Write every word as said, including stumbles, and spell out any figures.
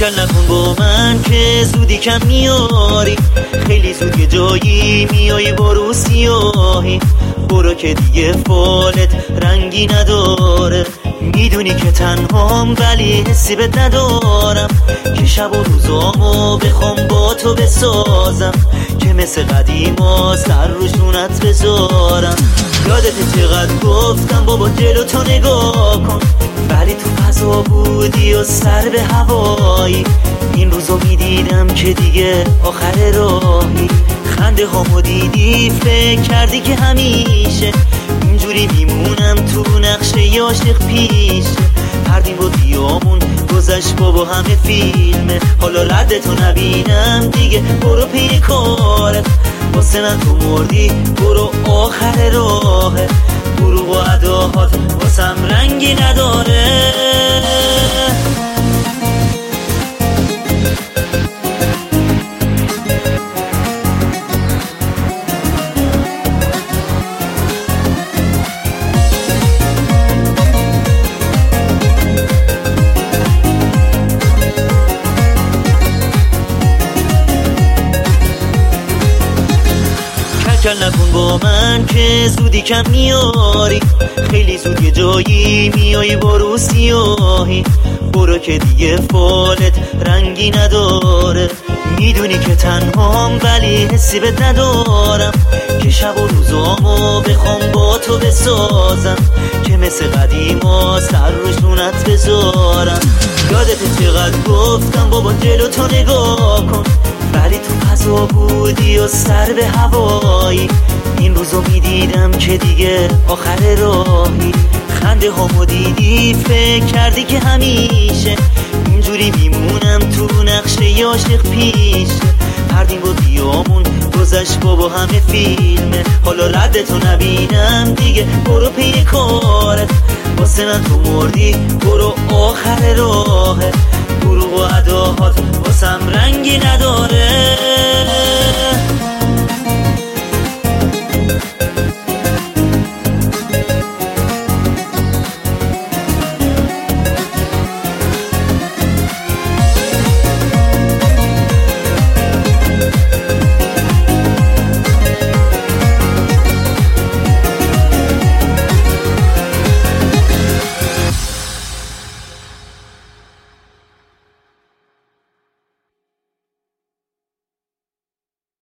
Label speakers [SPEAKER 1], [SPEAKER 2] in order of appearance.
[SPEAKER 1] کل نکن با من که زودی کم میاری، خیلی زود یه جایی میای با رو سیاهی. برو که دیگه فالت رنگی نداره، میدونی که تنهام ولی حسی بهت ندارم، که شب و روزامو بخوام با تو بسازم، که مثل قدیما سر روشونت بذارم. یادت چقدر گفتم بابا جلو تو نگاه کن، ولی تو فضا بودی و سر به هوایی. این روزو میدیدم که دیگه آخر راهی، خنده هامو دیدی فکر کردی که همیشه اینجوری میمونم تو نقشه عاشق پیش. پردیم با دیامون گذشت بابا همه فیلمه، حالا ردتو نبینم دیگه برو پی کارت. واسه من تو مردی برو آخر راهه، دروغ و اداهات واسم رنگی نداره. کل نکن با من که زودی کم میاری، خیلی زود یه جایی میای با رو سیاهی. برو که دیگه فالت رنگی نداره، میدونی که تنهام ولی حسی بهت ندارم، که شب و روزامو بخوام با تو بسازم، که مثل قدیما سر روشونت بذارم. یادت چقدر گفتم بابا جلو تو نگاه کن، ولی تو فضا بودی و سر به هوایی. این روزو میدیدم که دیگه آخر راهی، خنده هامو دیدی فکر کردی که همیشه اینجوری میمونم تو نقشه عاشق پیش. پردیم با دیامون گذشت بابا همه فیلمه، حالا ردتو نبینم دیگه برو پی کارت. واسه من تو مردی برو آخر راهه، دروغ و اداهات واسم رنگی نداره.